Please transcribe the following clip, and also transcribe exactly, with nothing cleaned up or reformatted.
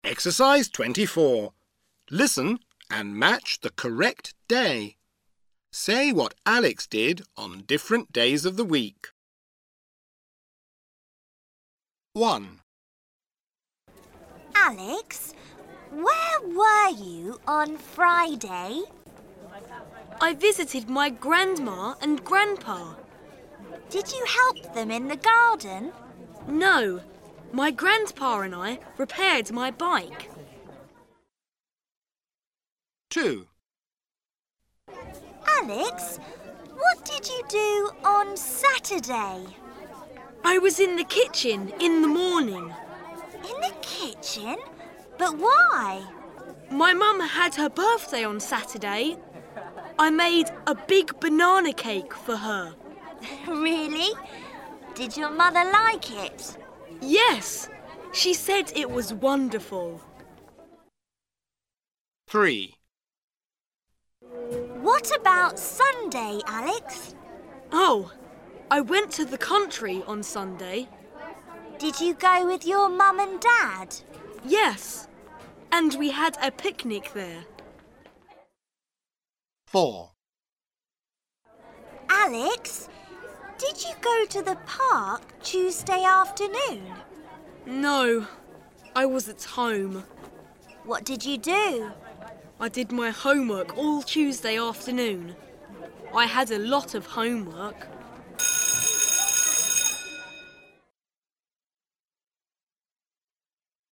Exercise twenty-four. Listen and match the correct day. Say what Alex did on different days of the week. one. Alex, where were you on Friday? I visited my grandma and grandpa. Did you help them in the garden? No, my grandpa and I repaired my bike. two. Alex, what did you do on Saturday? I was in the kitchen in the morning. In the kitchen? But why? My mum had her birthday on Saturday. I made a big banana cake for her. Really? Did your mother like it? Yes, she said it was wonderful. three. What about Sunday, Alex? Oh, I went to the country on Sunday. Did you go with your mum and dad? Yes, and we had a picnic there. four. Alex, did you go to the park Tuesday afternoon? No, I was at home. What did you do? I did my homework all Tuesday afternoon. I had a lot of homework.